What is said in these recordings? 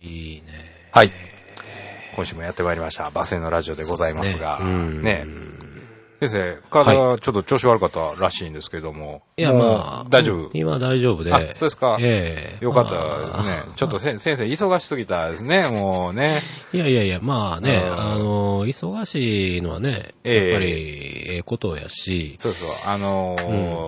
いいね。 はい。今週もやってまいりました。バセのラジオでございますが。ね。先生、体がちょっと調子悪かったらしいんですけども。 いや、まあ、 大丈夫、 今大丈夫で。 あ、そうですか。よかったですね。ちょっと先生、忙しすぎたですね、もうね。 いや、まあね、忙しいのはね、やっぱり、ことやし。 そうそう。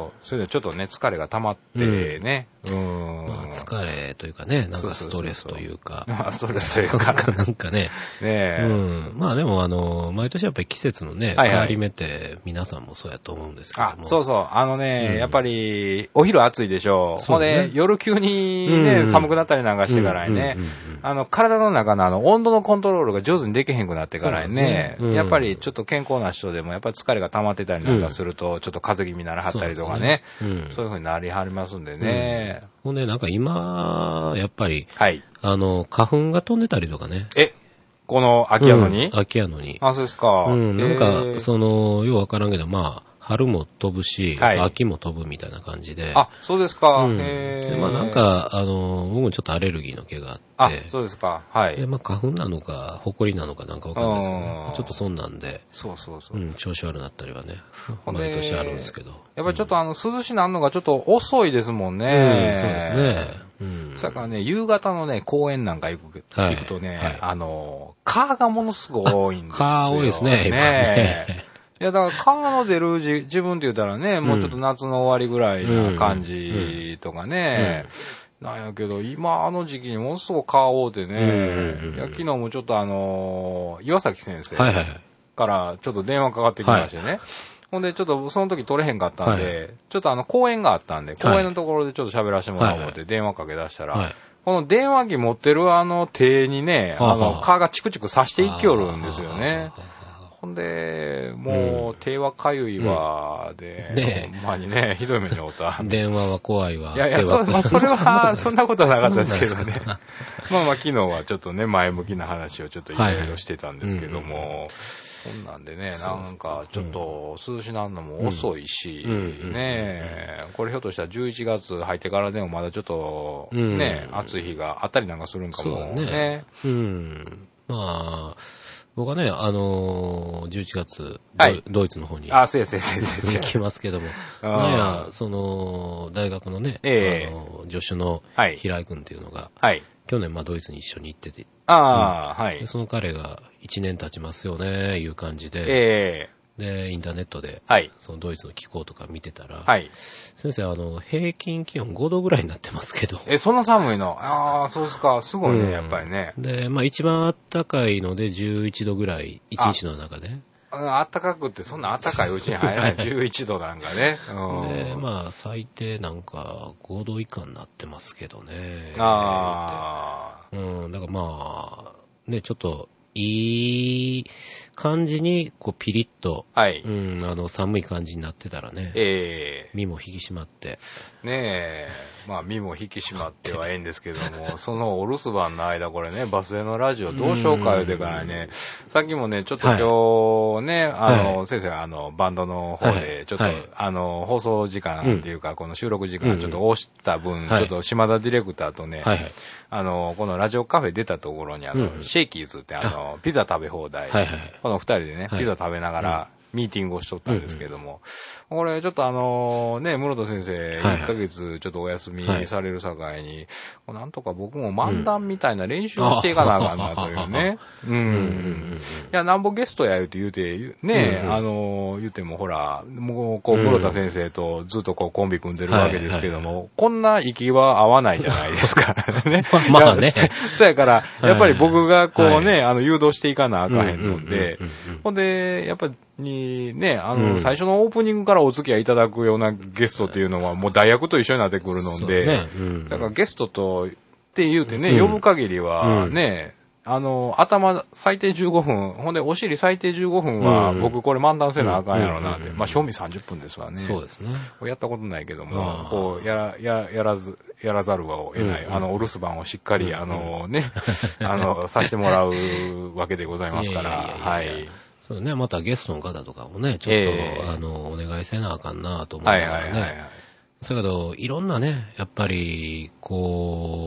それでちょっとね、疲れが溜まってね。 まあ、疲れというかね、なんかストレスというか。 ストレスというか。 なんかね。まあでも、毎年やっぱり季節のね、変わり目って皆さんもそうやと思うんですけども。 そうそう。やっぱり、お昼暑いでしょ。ほんで、夜急にね、寒くなったりなんかしてからね、体の中の温度のコントロールが上手にできへんくなってからね、やっぱりちょっと健康な人でもやっぱり疲れが溜まってたりなんかすると、ちょっと風邪気味にならはったりとかね、そういう風になりはりますんでね。 ほんで、なんか今、やっぱり、花粉が飛んでたりとかね。 この秋やのに？ 秋やのに。 あ、そうですか。 なんか、ようわからんけど、まあ、春も飛ぶし、秋も飛ぶみたいな感じで。 あ、そうですか。 まあなんか、僕もちょっとアレルギーの毛があって。 そうですか。はい。 で、まあ花粉なのか、埃なのかなんかわかんないですけどね。ちょっとそんなんで。 そう。 調子悪なったりはね、毎年あるんですけど。 やっぱりちょっと涼しなんのがちょっと遅いですもんね。 そうですね。 それからね、夕方のね、公園なんか行くとね、蚊がものすごい多いんですよ。 蚊多いですね。 いや、だから、蚊の出る自分って言ったらね、もうちょっと夏の終わりぐらいな感じとかね、なんやけど、今時期にものすごく蚊多うてね、昨日もちょっと岩崎先生からちょっと電話かかってきましてね、ほんで、ちょっとその時取れへんかったんで、ちょっと公園があったんで、公園のところでちょっと喋らせてもらおうって電話かけ出したら、この電話機持ってる手にね、蚊がチクチク刺していきよるんですよね。ほんで、もう、手はかゆいわ、で、ほんまにね、ひどい目に遭った。 電話は怖いわ。 いや、それは、そんなことはなかったですけどね。まあ、昨日はちょっとね、前向きな話をちょっといろいろしてたんですけども、そんなんでね、なんか、ちょっと、涼しなんのも遅いし、ね、これひょっとしたら11月入ってからでもまだちょっと、ね、暑い日があったりなんかするんかもね。 まあ、僕はね、11月、ドイツの方に行きますけども、大学のね、助手の平井君っていうのが、去年ドイツに一緒に行ってて、その彼が1年経ちますよね、いう感じで、で、インターネットで、そのドイツの気候とか見てたら、先生、平均気温5度ぐらいになってますけど。 そんな寒いの？そうですか。すごいね、やっぱりね。 で、まあ一番暖かいので11度ぐらい、1日の中で。 暖かくってそんな暖かいうちに入らない。11度なんかね。 で、まあ最低なんか5度以下になってますけどね。だからまあ、ね、ちょっと、いい感じに、ピリッと、寒い感じになってたらね、身も引き締まって。 ねえ、まあ身も引き締まってはええんですけども、そのお留守番の間、これね、バスへのラジオどうしようか言うてからね、さっきもね、ちょっと今日ね、先生バンドの方で、ちょっと、放送時間っていうか、この収録時間ちょっと押した分、ちょっと島田ディレクターとね、このラジオカフェ出たところに、シェイキーズってピザ食べ放題、この二人でね、ピザ食べながらミーティングをしとったんですけども、これちょっとね、室戸先生、1ヶ月ちょっとお休みされる境に、なんとか僕も漫談みたいな練習をしていかなあかんなというね。いや、なんぼゲストや言うて、ね、言うてもほら、もう、室田先生とずっとコンビ組んでるわけですけども、こんな息は合わないじゃないですか。 まあね。 そうやから、やっぱり僕が誘導していかなあかへんので、ほんで、やっぱりね、最初のオープニングからお付き合いいただくようなゲストっていうのはもう代役と一緒になってくるので、だからゲストとって言うてね、呼ぶ限りはね、頭最低15分、ほんでお尻最低15分は僕これ漫談せなあかんやろなって。まあ、賞味30分ですわね。 そうですね。 やったことないけども、こう、やらざるを得ない、お留守番をしっかり、ね、させてもらうわけでございますから、はい。 そうね、またゲストの方とかもね、ちょっと、お願いせなあかんなと思うからね。だけど、いろんなね、やっぱり、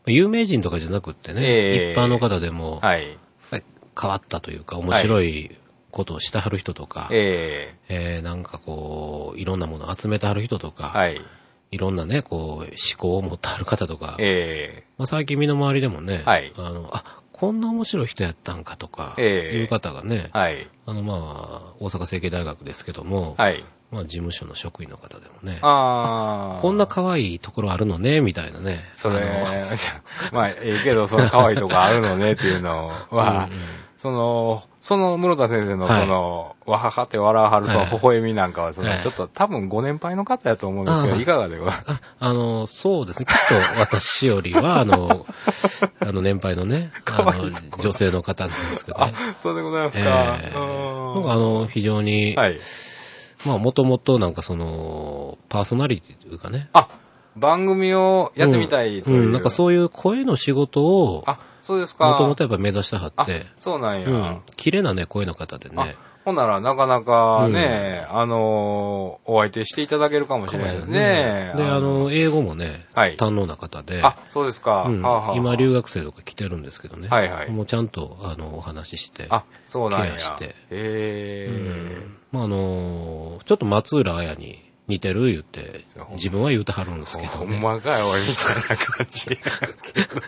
有名人とかじゃなくってね、一般の方でも、変わったというか、面白いことをしてはる人とか、なんかこう、いろんなものを集めてはる人とか、いろんなね、こう、思考を持ってはる方とか、最近身の回りでもね、こんな面白い人やったんかとか、いう方がね、大阪成蹊大学ですけども、事務所の職員の方でもね、こんな可愛いところあるのね、みたいなね。 それ、けど、その可愛いところあるのねっていうのは、その室田先生のわははって笑わはるその微笑みなんかは、ちょっと多分ご年配の方やと思うんですけど、いかがではそうですね。きっと私よりは、年配のね、女性の方なんですけどね。 そうでございますか。 非常に、もともとなんかパーソナリティというかね。 番組をやってみたいという。 なんかそういう声の仕事を、 そうですか。 もともとやっぱ目指してはって。 そうなんや。 綺麗なね、声の方でね。 ほんなら、なかなかね、お相手していただけるかもしれないですね。 で、英語もね、堪能な方で。 そうですか。 今、留学生とか来てるんですけどね。もうちゃんと、お話しして。 そうなんや。 ケアして。ちょっと松浦綾に似てる言って、自分は言うてはるんですけどね。 ほんまかよ、みたいな感じやけ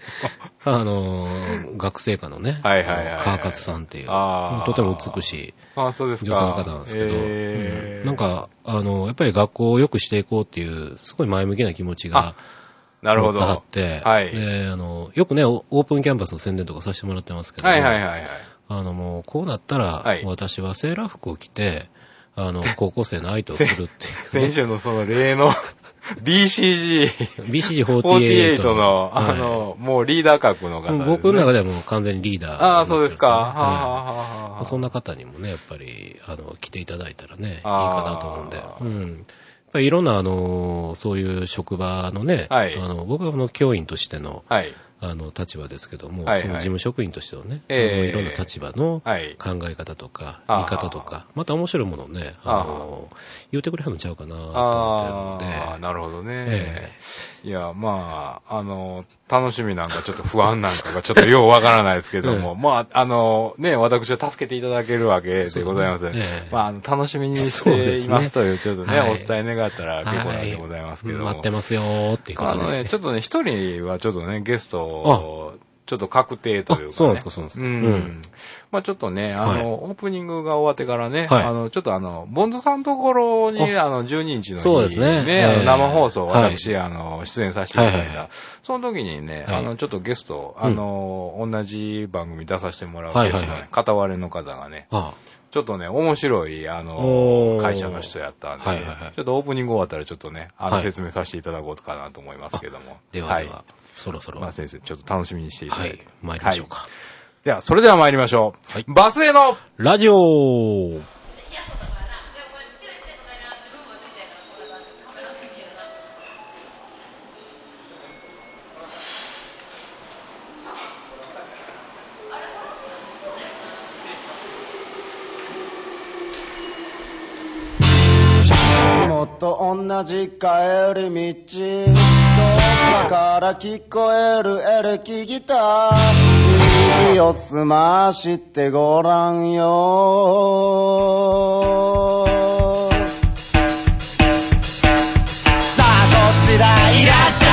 ど。学生課のね、川勝さんっていう、とても美しい女性の方なんですけど、なんか、やっぱり学校を良くしていこうっていう、すごい前向きな気持ちが、 なるほど。 あって、よくね、オープンキャンパスの宣伝とかさせてもらってますけど、もう、こうなったら、私はセーラー服を着て、高校生の相手をするっていう、ね。 先週のその例のBCG48 の、もうリーダー格の方ですね。 僕の中ではもう完全にリーダー、 そうですか。 そんな方にもね、やっぱり、来ていただいたらね、いいかなと思うんで。やっぱりいろんな、そういう職場のね、僕は教員としての、立場ですけども、その事務職員としてのね、いろんな立場の考え方とか、見方とか、また面白いものをね、言うてくれはるのちゃうかなと思ってるので。 なるほどね。いや、楽しみなんかちょっと不安なんかがちょっとようわからないですけども、私は助けていただけるわけでございます。楽しみにしていますという、ちょっとね、お伝え願ったら結構なんでございますけども。 待ってますよーっていうことですね。 ちょっとね、一人はちょっとね、ゲストちょっと確定というか、ね。 そうなんですか、そうなんですか。ちょっとね、オープニングが終わってからね、ちょっとボンズさんのところに、12日の日そうですね。 生放送、私、出演させていただいた。その時にね、ちょっとゲスト、同じ番組出させてもらうゲストの片割れの方がね、ちょっとね、面白い、会社の人やったんで、ちょっとオープニング終わったらちょっとね、説明させていただこうかなと思いますけども。 ではでは、そろそろ。 先生、ちょっと楽しみにしていただいて。 参りましょうか。 では、それでは参りましょう。バスへのラジオと同じ帰り道どっかから聞こえるエレキギター耳を澄ましてごらんよさあこちらいらっしゃ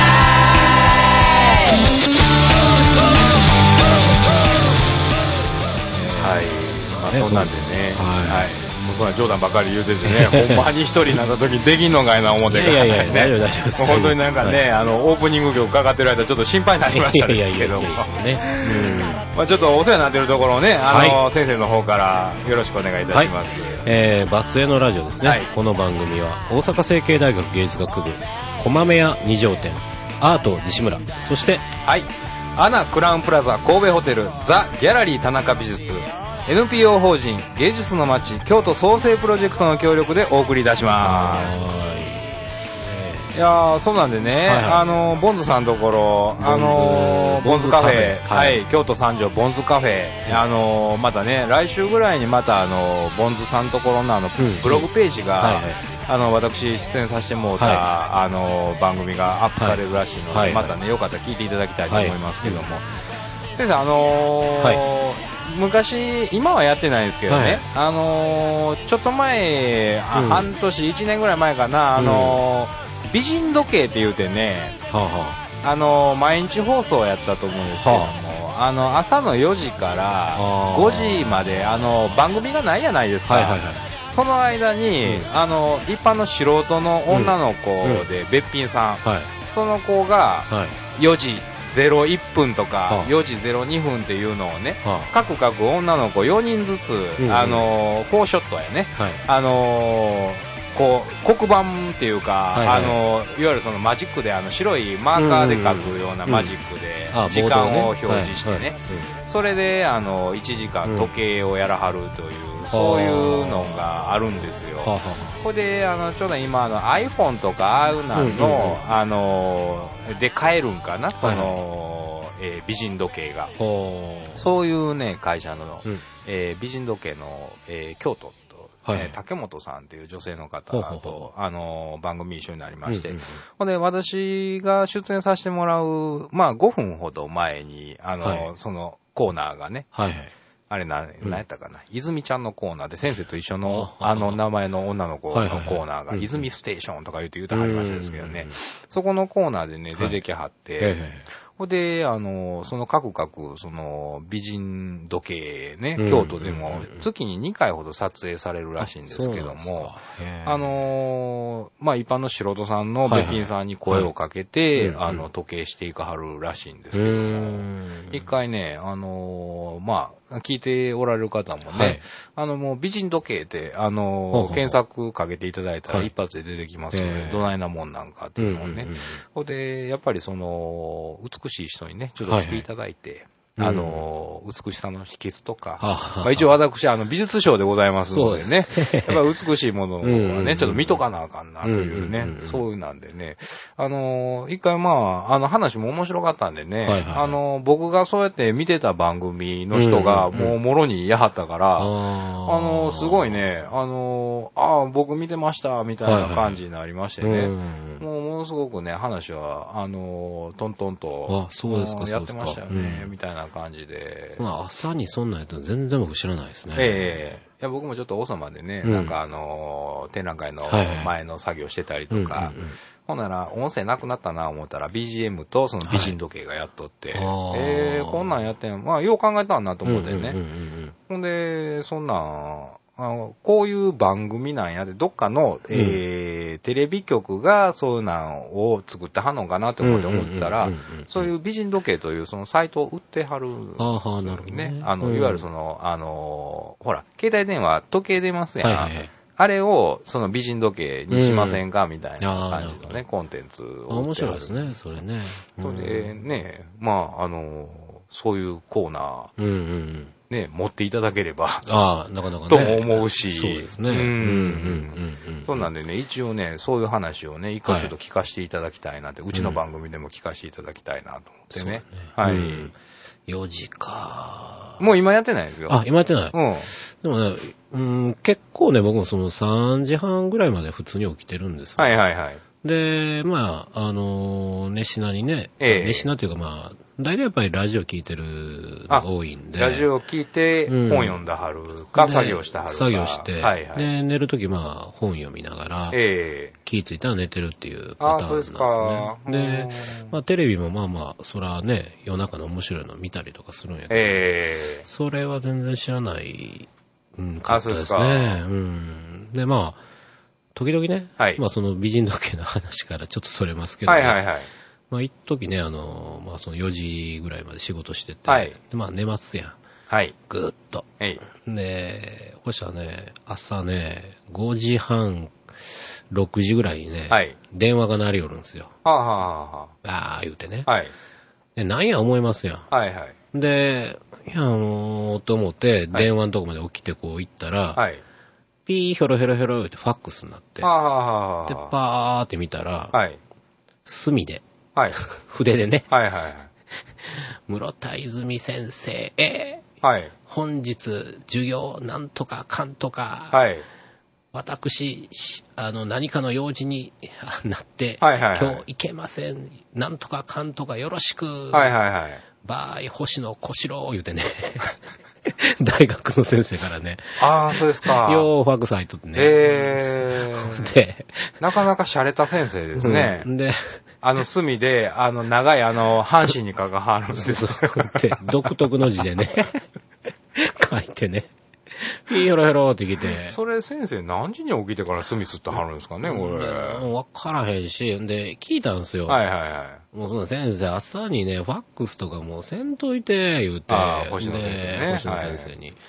いそんなんでねもうそんな冗談ばかり言うててね、ほんまに一人になった時にできんのかいな思ってからね。 いや大丈夫です。 本当になんかね、オープニング曲かかってる間ちょっと心配になりましたですけども。ちょっとお世話になってるところをね、先生の方からよろしくお願いいたします。 バスへのラジオですね。この番組は大阪成蹊大学芸術学部、駒目屋2条店、アート西村、そして、 アナクラウンプラザ神戸ホテル、ザ・ギャラリー田中美術、NPO 法人芸術の街京都創生プロジェクトの協力でお送りいたします。いやそうなんでね、ボンズさんのところ、ボンズカフェ、京都三条ボンズカフェ、またね、来週ぐらいにまたボンズさんのところのブログページが、 私出演させてもらった、はい、番組がアップされるらしいので、はい、またね、よかったら聞いていただきたいと思いますけども、はい、先生、はい、昔、今はやってないんですけどね、はい、ちょっと前、半年、1年ぐらい前かな、美人時計って言うてね、毎日放送やったと思うんですけども、朝の4時から5時まで番組がないじゃないですか、はいはいはい、その間に、一般の素人の女の子で、べっぴんさん、はい、その子が4時01分とか4時02分っていうのをね、各女の子4人ずつ、4ショットやね、はい、こう黒板っていうか、はいはい、いわゆるそのマジックで白いマーカーで書くようなマジックで時間を表示してね、それで1時間時計をやらはるという、そういうのがあるんですよ。これでちょうど今iPhone とかああいうので買えるんかな、その、美人時計が、そういうね会社の、美人時計の、京都はい、竹本さんっていう女性の方と番組一緒になりまして、ほんで私が出演させてもらう、まあ5分ほど前にはい、そのコーナーがね、はいはい、あれ何やったかな、泉ちゃんのコーナーで先生と一緒の名前の女の子のコーナーが泉ステーションとか言ってはりましたですけどね、そこのコーナーでね出てきはって、ほんで、その各その美人時計ね、京都でも月に2回ほど撮影されるらしいんですけども、まあ一般の素人さんのべっぴんさんに声をかけて、時計していかはるらしいんですけども、一回ね、まあ、聞いておられる方もね、はい、もう美人時計で、検索かけていただいたら一発で出てきますので、どないなもんなんかっていうのをね、で、やっぱりその、美しい人にね、ちょっと来ていただいて、美しさの秘訣とか、まあ、一応私、美術賞でございますのでね、やっぱり美しいものはね、ちょっと見とかなあかんなというね、そういうなんでね、一回まあ、話も面白かったんでね、僕がそうやって見てた番組の人が、もうもろにやはったから、すごいね、僕見てました、みたいな感じになりましてね、もうものすごくね、話は、トントンと、やってましたよね、みたいな感じで。 まあ、朝にそんなんやったら全然僕知らないですね。 いや、僕もちょっと遅までね、なんか展覧会の前の作業してたりとか、ほんなら音声なくなったな思ったら BGM とその美人時計がやっとって、こんなんやってん、まあ、よう考えたんなと思ってね。ほんで、そんなん、こういう番組なんやで、どっかの、テレビ局がそういうのを作ってはんのかなと思ってたら、そういう美人時計というそのサイトを売ってはるんですね。いわゆるその、ほら、携帯電話、時計出ますやん。はいはい、あれを、その美人時計にしませんか、みたいな感じのね、コンテンツを。 面白いですね、それね。 それでね、まあ、そういうコーナー、ね、持っていただければ、 なかなかね。 と思うし。 そうですね。 そうなんでね、一応ね、そういう話をね、一回ちょっと聞かせていただきたいなって、うちの番組でも聞かせていただきたいなと思ってね。はい。 4時か。 もう今やってないですよ。 今やってない。でもね、結構ね、僕もその3時半ぐらいまで普通に起きてるんですよ。 はいはいはい。 で、まあ、熱心なにね、熱心なというかまあ、大体やっぱりラジオ聞いてるのが多いんで。 ラジオ聞いて本読んだはるか、作業したはるか。 作業して、で、寝るときまあ本読みながら、気ぃついたら寝てるっていうパターンなんですね。で、まあテレビもまあまあ、そらね、夜中の面白いの見たりとかするんやけど、それは全然知らない、かったですね。で、まあ、時々ね、まあその美人時計の話からちょっとそれますけど、まあ一時ね、まあその4時ぐらいまで仕事してて、でまあ寝ますやん。ぐーっと。で、こうしたらね、朝ね、5時半、6時ぐらいにね、電話が鳴りよるんですよ。言うてね。で、なんや思いますやん。で、いや、と思って、電話のとこまで起きてこう行ったら、ピーヒョロヒョロヒョロってファックスになって、で、パーって見たら、墨で、筆でね、室田泉先生、本日授業なんとかかんとか、 私、何かの用事になって、 はいはいはい、 今日行けません。なんとかかんとかよろしく。 はいはいはい。 バーイ、星野小四郎言うてね。大学の先生からね。 ああ、そうですか。 ようファックス入っとってね。で、 なかなか洒落た先生ですね。 で、 墨で、長い阪神に書かはるんですで、独特の字でね、書いてね。ヘロヘロって来て。 それ先生何時に起きてから墨吸ってはるんですかね、これ。 わからへんし、で、聞いたんですよ。 はいはいはい。 もうその先生、朝にね、ファックスとかもうせんといて、言うて。 星野先生ね。 星野先生に。はい、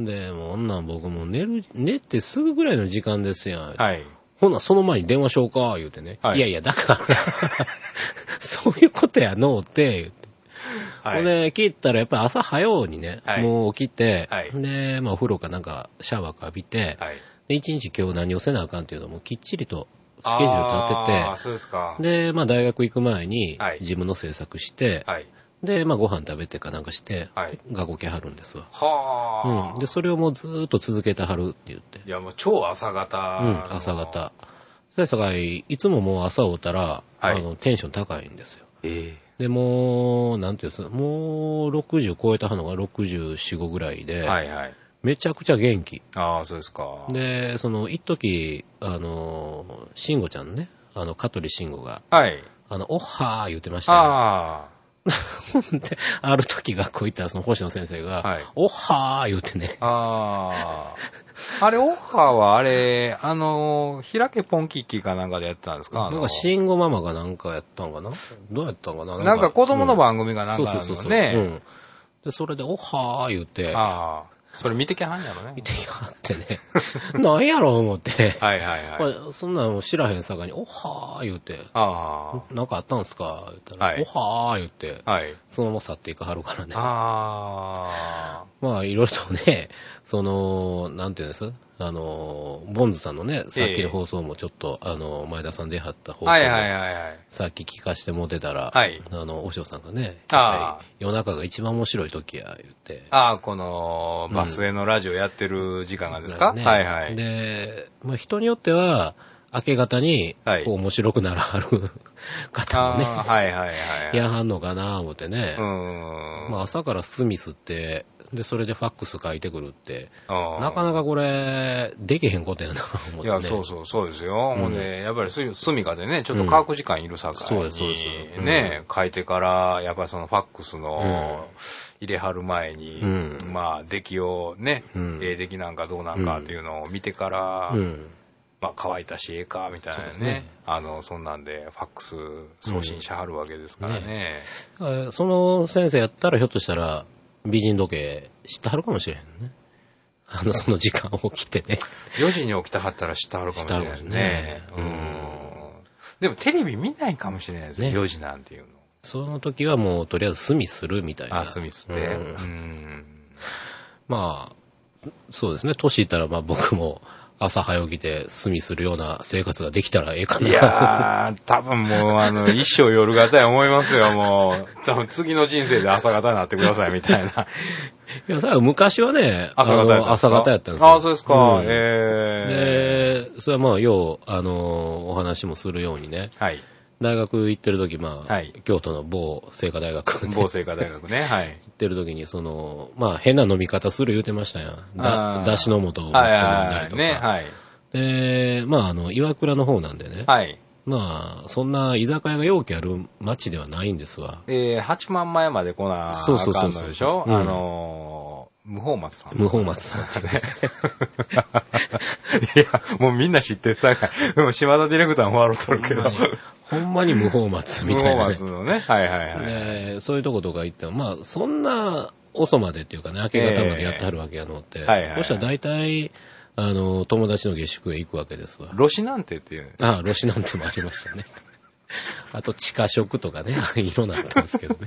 で、もう女僕も寝てすぐぐらいの時間ですやん。 はい。 ほな、その前に電話しようか、言うてね。 はい、 いやいや、だから、そういうことやのうて、言うて。はい、で、聞いたらやっぱり朝早うにね、はい、もう起きて、はい、で、まあお風呂かなんかシャワーか浴びて、はい、で、一日今日何をせなあかんっていうのもきっちりとスケジュール立てて、 そうですか。 で、まあ大学行く前に自分の制作して、はい、で、まあご飯食べてかなんかして、はい、学校来はるんですわ。 はあ、うん。で、それをもうずーっと続けてはるって言って。 いや、もう超朝方。 うん、朝方。で、さかいつももう朝会うたら、はい、テンション高いんですよ。で、もう、なんていうんですか、もう60超えたのが64、5ぐらいで、はいはい、めちゃくちゃ元気。 ああ、そうですか。 で、一時、慎吾ちゃんね、香取慎吾が、 はい。 おっはー言ってましたよ。ああ。で、ある時学校行ったらその星野先生が、はい、おっはー言ってね。 ああ。あれ、オッハーはあれ、開けポンキッキーかなんかでやってたんですか？ なんか、慎吾ママがなんかやったんかな？どうやったんかな？ なんか子供の番組がなんかあるのね。そう。うん。 で、それで、オッハー言って。 ああ。それ見てきはんやろね。 見てきはってね。なんやろ思って。 はいはいはい。 そんなの知らへんさかに、オッハー言って。ああ。なんかあったんすか言ったら、はい、オッハー言って。はい。そのまま去っていかはるからね。ああ。まあ、いろいろとね、なんていうんですボンズさんのね、さっきの放送もちょっと、前田さんで貼った放送も、はいはいはいはい。さっき聞かしても出たら、はい。おしょうさんがね、夜中が一番面白い時や、言って。 ああ、この、バスへのラジオやってる時間がですか、ね、はいはい。 で、まあ人によっては、明け方に、こう面白くならはる方もね、はいはいはい。やはんのかな、思ってね。まあ朝からスミスって、で、それでファックス書いてくるって、なかなかこれ、できへんことやな、思って、ね。 いや、そうですよ。ほんで、やっぱりスミカでね、ちょっと乾く時間いるさかいに、ね、書いてから、やっぱりそのファックスの、入れはる前に、まあ、出来をね、出来なんかどうなんかっていうのを見てから、まあ、乾いたし、ええか、みたいなね。そんなんで、ファックス送信しはるわけですからね。 その先生やったら、ひょっとしたら、美人時計知ってはるかもしれへんね。その時間起きてね。 4時に起きたはったら知ってはるかもしれないですね。でもテレビ見ないかもしれないですね、4時なんていうの。 その時はもうとりあえずスミするみたいな。 スミスって。 まあ、そうですね。年いったらまあ僕も朝早起きてスミするような生活ができたらええかな。 いやー、多分もう一生夜型や思いますよ、もう。多分次の人生で朝型になってください、みたいな。 いや、昔はね、朝方やったんですよ。 ああ、そうですか。 で、それはまあ、お話もするようにね。はい。大学行ってる時、まあ、京都の某清華大学、 某清華大学ね、はい。 行ってる時に、まあ、変な飲み方する言うてましたやん。だしの素を飲んだりとか。ね、はい。で、まあ、岩倉の方なんでね。はい。まあ、そんな居酒屋が容器ある街ではないんですわ。 8万前まで来なあかんのでしょ？無法松さん。 無法松さん。ね。 いや、もうみんな知ってるさかい。でも島田ディレクターも笑うとるけど。 ほんまに無法松みたいな、ね。 無法松のね。はいはいはい。 そういうとことか行っても、まあ、そんな遅までっていうかね、明け方までやってはるわけやのって。はいはい。そしたら大体、友達の下宿へ行くわけですわ。 ロシなんてっていう。 ああ、ロシなんてもありましたね。あと、地下食とかね、色になったんですけどね。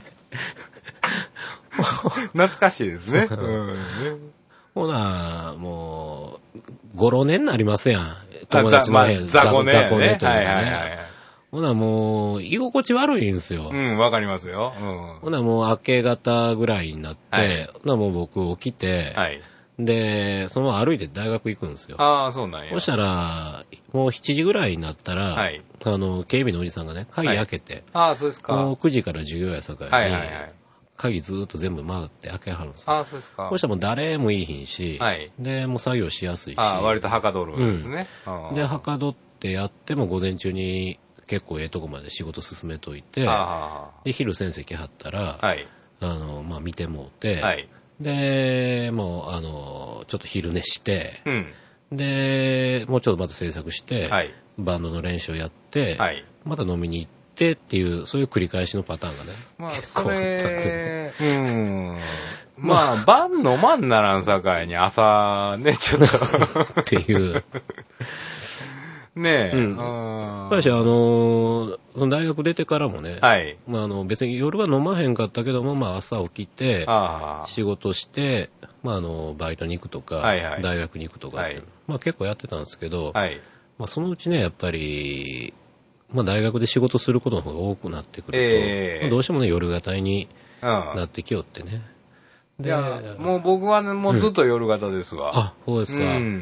懐かしいですね。 ほな、もう、5、6年になりますやん。友達の部屋、 雑魚ね。 雑魚ねというかね。ほな、もう、居心地悪いんですよ。 わかりますよ。 ほな、もう、明け方ぐらいになって、ほな、もう僕起きて、 で、そのまま歩いて大学行くんですよ。 ああ、そうなんや。 そしたら、もう7時ぐらいになったら、はい、警備のおじさんがね、鍵開けて、 ああ、そうですか。 もう9時から授業やさかいに、 はいはいはい。 鍵ずーっと全部回って開けはるんですよ。 ああ、そうですか。 そしたらもう誰もいいひんし、はい、で、もう作業しやすいし。 ああ、割とはかどるんですね。 で、はかどってやっても午前中に結構ええとこまで仕事進めといて、で、昼先生来はったら、はい、まあ、見てもうて、はい、で、もう、ちょっと昼寝して、うん、で、もうちょっとまた制作して、はい、バンドの練習をやって、はい、また飲みに行ってっていう、そういう繰り返しのパターンがね。 まあ、それ、まあ、晩飲まんならんさかいに朝ね、ちょっと。 っていう。 ねえ。 やっぱりその大学出てからもね、はい、まあ、別に夜は飲まへんかったけども、まあ、朝起きて、仕事して、まあ、バイトに行くとか、はいはい、大学に行くとか、はい、まあ、結構やってたんですけど、はい、まあ、そのうちね、やっぱり、まあ、大学で仕事することの方が多くなってくると、まあ、どうしてもね、夜型になってきよってね。 いや、もう僕はね、もうずっと夜型ですわ。 あ、そうですか。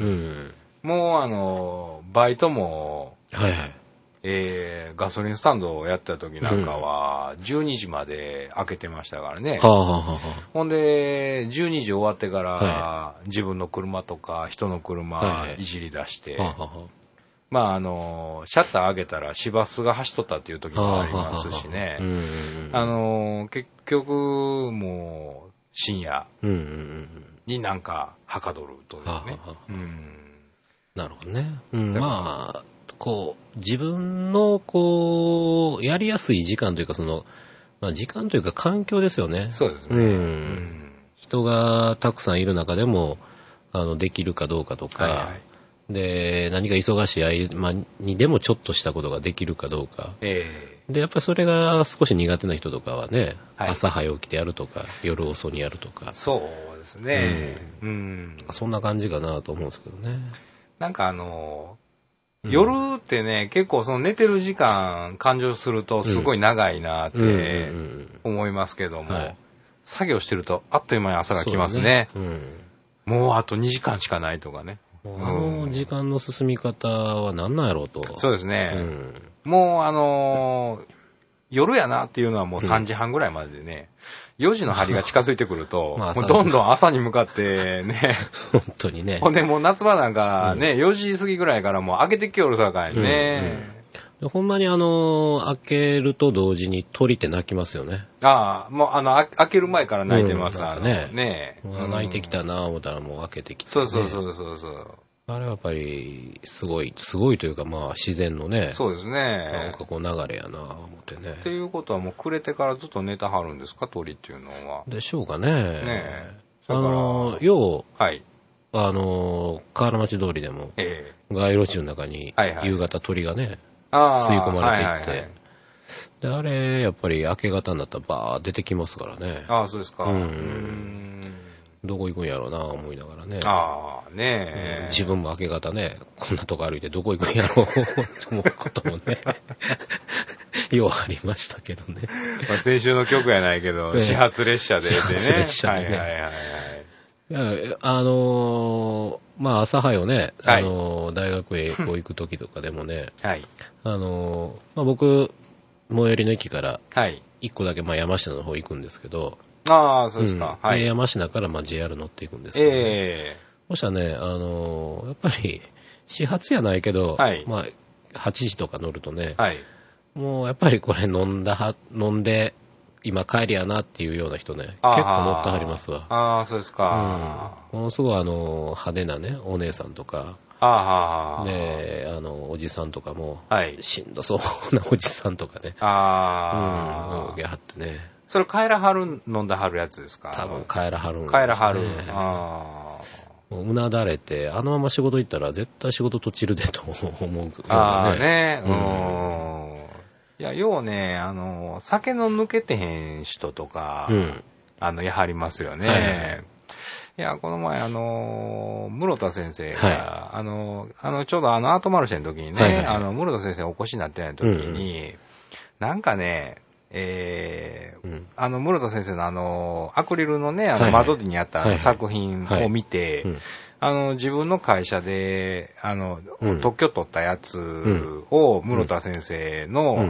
もう、バイトも、 はいはい。 ガソリンスタンドをやった時なんかは、12時まで開けてましたからね。ほんで、12時終わってから、自分の車とか人の車いじり出して、まあ、シャッター開けたら市バスが走っとったっていう時もありますしね。結局、もう、深夜になんかはかどるというね。 なるほどね。まあ、こう、自分の、こう、やりやすい時間というか、まあ、時間というか環境ですよね。 そうですね。 人がたくさんいる中でも、できるかどうかとか、はいはい、で、何か忙しい合間にでもちょっとしたことができるかどうか。で、やっぱりそれが少し苦手な人とかはね、はい、朝早起きてやるとか、夜遅にやるとか。 そうですね。 そんな感じかなと思うんですけどね。 なんか夜ってね、結構その寝てる時間勘定するとすごい長いなって思いますけども、作業してるとあっという間に朝が来ますね。もうあと2時間しかないとかね。 時間の進み方は何なんやろうと。 そうですね。もう夜やなっていうのはもう3時半ぐらいまででね、4時の針が近づいてくると、もうどんどん朝に向かってね、 本当にね。 ほんでもう夏場なんかね、4時過ぎぐらいからもう開けてきよるさかいね。 ほんまに開けると同時に鳥って鳴きますよね。 ああ、もう開ける前から鳴いてます。 ね。鳴いてきたなぁ思ったらもう開けてきて、 そう。 あれはやっぱりすごいというかまあ自然のね。 そうですね。 なんかこう流れやなぁ思ってね。 っていうことはもう暮れてからずっと寝たはるんですか、鳥っていうのは。 でしょうかね。ねえ。はい。河原町通りでも、街路樹の中に夕方鳥がね、吸い込まれていって、で、あれ、やっぱり明け方になったらバー出てきますからね。 ああ、そうですか。 どこ行くんやろうな思いながらね。 ああ、ねえ、自分も明け方ね、こんなとこ歩いてどこ行くんやろうと思うこともね、ようありましたけどね。 まあ、先週の曲やないけど、始発列車でね。始発列車でね。 まあ、朝早ね、大学へ行くときとかでもね、まあ、僕、最寄りの駅から、一個だけ、まあ、山科の方行くんですけど、 ああ、そうですか。 で、山科から、まあ、JR 乗っていくんですけど、ね、そしたらね、やっぱり、始発やないけど、まあ、8時とか乗るとね、もう、やっぱりこれ飲んで、今帰りやなっていうような人ね、結構乗ってはりますわ。 ああ、そうですか。 ものすごい派手なね、お姉さんとか、で、おじさんとかも、しんどそうなおじさんとかね。飲みはってね。 それ、帰らはる、飲んだはるやつですか？ 多分帰らはるんですね。帰らはる。 もうなだれて、あのまま仕事行ったら絶対仕事とちるでと思う。 いや、要はね、酒の抜けてへん人とか、やはりますよね。いや、この前、室田先生が、ちょうどアートマルシェの時にね、室田先生お越しになってない時に、なんかね、 室田先生のアクリルのね、窓にあった作品を見て、自分の会社で、特許取ったやつを室田先生の、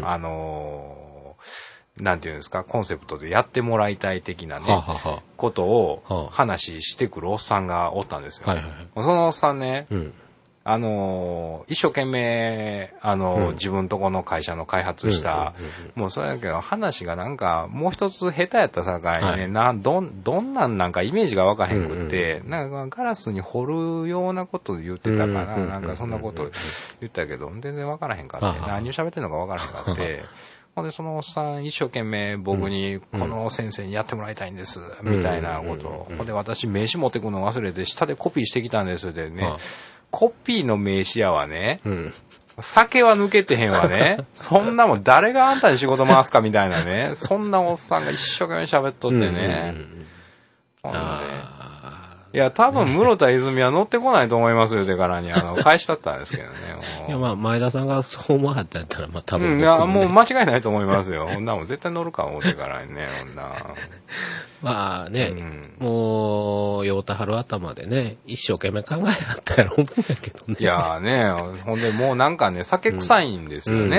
なんていうんですか、コンセプトでやってもらいたい的なね、ことを話してくるおっさんがおったんですよ。そのおっさんね、一生懸命、自分とこの会社の開発した、もうそれだけど、話がなんか、もう一つ下手やったさかいね、どんなんかイメージがわかへんくって、なんかガラスに掘るようなこと言ってたかな、なんかそんなこと言ったけど、全然わからへんかって、何を喋ってんのかわからへんかって、ほんでそのおっさん一生懸命僕にこの先生にやってもらいたいんです、みたいなことを。ほんで私名刺持ってくの忘れて下でコピーしてきたんですでね、コピーの名刺やわね、酒は抜けてへんわね、そんなもん誰があんたに仕事回すかみたいなね、そんなおっさんが一生懸命喋っとってね。ほんで、いや、多分室田泉は乗ってこないと思いますよ、でからに、返しだったんですけどね。 いや、まあ、前田さんがそう思わはったんやったら、まあ、多分、 いや、もう間違いないと思いますよ。ほんなもん絶対乗るか思ってからにね、ほんな。 まあね、もう、陽太春頭でね、一生懸命考えはったやろ思うんやけどね。 いやね、ほんでもうなんかね、酒臭いんですよね。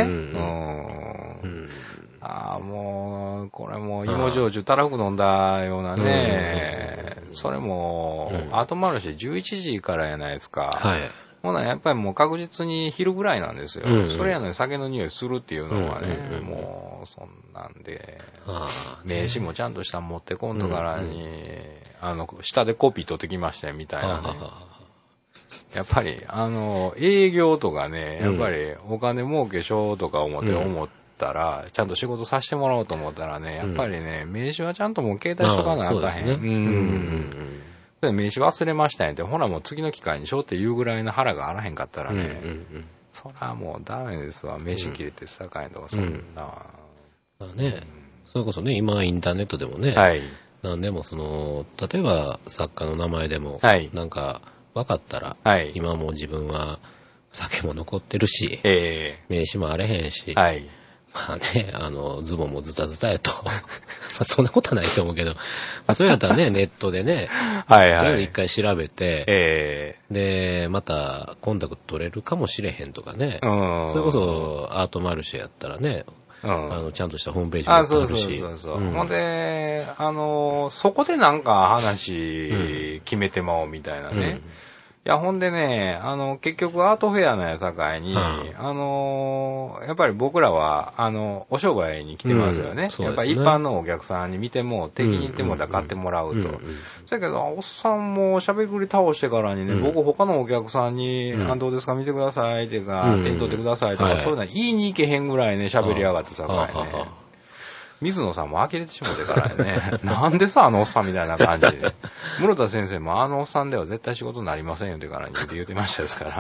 もう、これもう芋焼酎たらふく飲んだようなね、それも、後回し11時からやないですか。ほな、やっぱりもう確実に昼ぐらいなんですよ。それやのに酒の匂いするっていうのはね、もう、そんなんで、名刺もちゃんとした持ってこんとからに、下でコピー取ってきましたよ、みたいなね。やっぱり、営業とかね、やっぱりお金儲けしようとか思ったら、ちゃんと仕事させてもらおうと思ったらね、やっぱりね、名刺はちゃんともう携帯しとかなあかへん。名刺忘れましたんやって、ほらもう次の機会にしようっていうぐらいの腹があらへんかったらね、そらもうダメですわ、名刺切れてさかいとか、そんな。 まあね、それこそね、今インターネットでもね、なんでも例えば作家の名前でも、なんか分かったら、今もう自分は酒も残ってるし、名刺もあれへんし、まあね、ズボンもズタズタやと。そんなことはないと思うけど、まあ、そうやったらね、ネットでね、一回調べて、で、またコンタクト取れるかもしれへんとかね、それこそアートマルシェやったらね、ちゃんとしたホームページもあるし。 ほんで、そこでなんか話決めてまおうみたいなね。いや、ほんでね、結局アートフェアのやさかいに、やっぱり僕らは、お商売に来てますよね。やっぱり一般のお客さんに見ても、敵に行っても買ってもらうと。だけど、おっさんも喋り倒してからにね、僕他のお客さんに、どうですか見てくださいっていうか、手に取ってくださいとか、そういうの言いに行けへんぐらいね、喋りやがってさかいね。水野さんも呆れてしまってからね、なんでさ、おっさんみたいな感じで。室田先生もおっさんでは絶対仕事になりませんよってから言ってましたですから、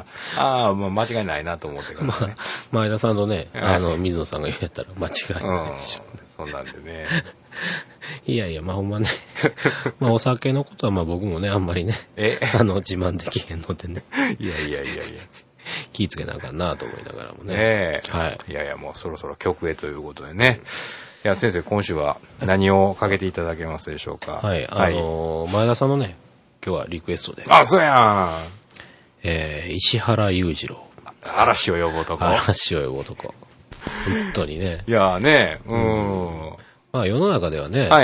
もう間違いないなと思ってからね。 前田さんとね、水野さんが言うたら間違いないでしょうね。 そうなんでね。 いやいや、まあほんまね、まあお酒のことはまあ僕もね、あんまりね、自慢できへんのでね。 いやいやいやいや。 気ぃつけなあかんなと思いながらもね。 いやいや、もうそろそろ曲へということでね。いや、先生、今週は何をかけていただけますでしょうか。 前田さんのね、今日はリクエストで。 そうやん。石原裕次郎。 嵐を呼ぶ男。 嵐を呼ぶ男。本当にね。 いやね、 まあ世の中ではね、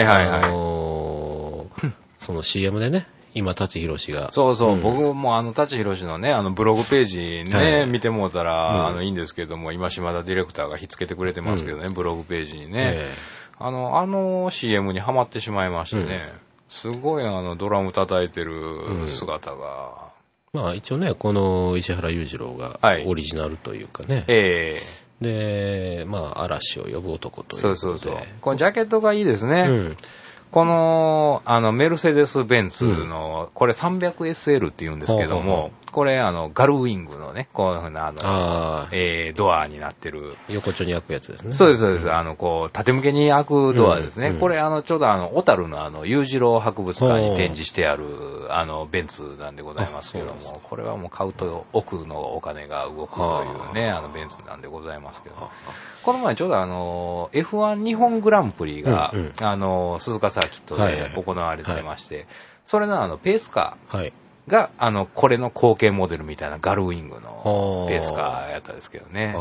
その CM でね、今、舘ひろしが。 そうそう、僕も舘ひろしのね、ブログページね、見てもうたら、いいんですけども、今、島田ディレクターがひっつけてくれてますけどね、ブログページにね。CM にハマってしまいましてね、すごいドラム叩いてる姿が。 まあ一応ね、この石原裕次郎がオリジナルというかね。で、まあ、嵐を呼ぶ男ということで。 そう。このジャケットがいいですね。 この、メルセデス・ベンツの、これ 300SL って言うんですけども、これ、ガルウィングのね、こういうふうな、ドアになってる。 横丁に開くやつですね。 そうです、そうです。こう、縦向けに開くドアですね。これ、ちょうど小樽の裕次郎博物館に展示してある、ベンツなんでございますけども、これはもう買うと奥のお金が動くというね、ベンツなんでございますけど。この前ちょうどF1 日本グランプリが、鈴鹿サーキットで行われてまして、それのペースカーが、これの後継モデルみたいなガルウィングのペースカーやったんですけどね。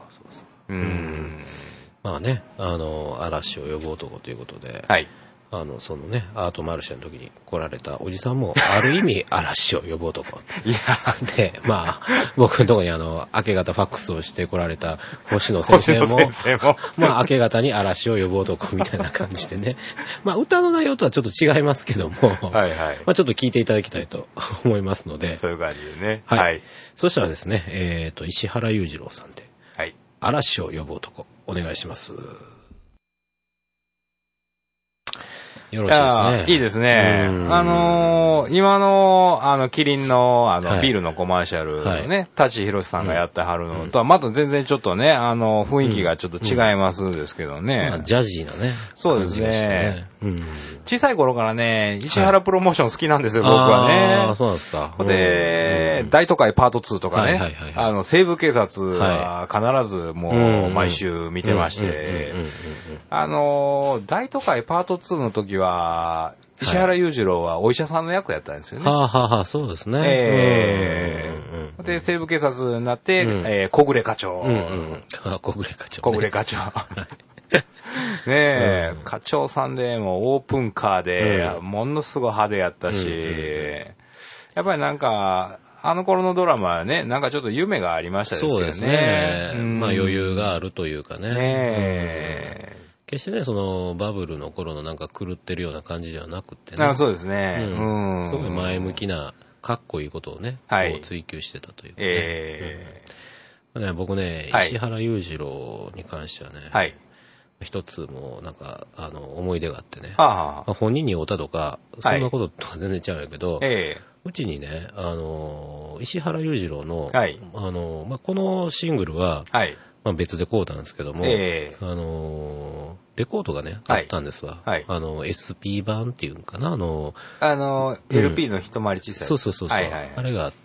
まあね、嵐を呼ぶ男ということで、 はい。 そのね、アートマルシェの時に来られたおじさんも、ある意味、嵐を呼ぶ男。 いや、 で、まあ、僕のとこに明け方ファックスをして来られた星野先生も、まあ、明け方に嵐を呼ぶ男みたいな感じでね。まあ、歌の内容とはちょっと違いますけども、 はいはい。 まあ、ちょっと聞いていただきたいと思いますので。 そういう感じでね。 はい。そしたらですね、石原裕次郎さんで、 はい。 嵐を呼ぶ男、お願いします。よろしいですね。 いいですね。今の、キリンの、ビールのコマーシャルのね、舘ひろしさんがやってはるのとは、また全然ちょっとね、雰囲気がちょっと違いますですけどね。 ジャジーなね。 そうですね。小さい頃からね、石原プロモーション好きなんですよ、僕はね。 ああ、そうなんですか。 で、大都会パート2とかね、西部警察は必ずもう毎週見てまして、大都会パート2の時は、石原裕次郎はお医者さんの役やったんですよね。 そうですね。 で、西部警察になって、小暮課長。 小暮課長。 小暮課長。ねえ、課長さんでもうオープンカーで、ものすごい派手やったし、やっぱりなんか、あの頃のドラマはね、なんかちょっと夢がありましたですね。 そうですね。まあ余裕があるというかね。決してね、そのバブルの頃のなんか狂ってるような感じではなくてね。 そうですね。 すごい前向きな、かっこいいことをね、こう追求してたというかね。僕ね、石原裕次郎に関してはね、一つもなんか、思い出があってね。本人に会うたとか、そんなこととか全然違うんやけど、うちにね、石原裕次郎の、まあ、このシングルは、まあ、別で買うたんですけども、レコードがね、あったんですわ。SP 版っていうんかな、 LP の一回り小さい。 そう。あれがあって、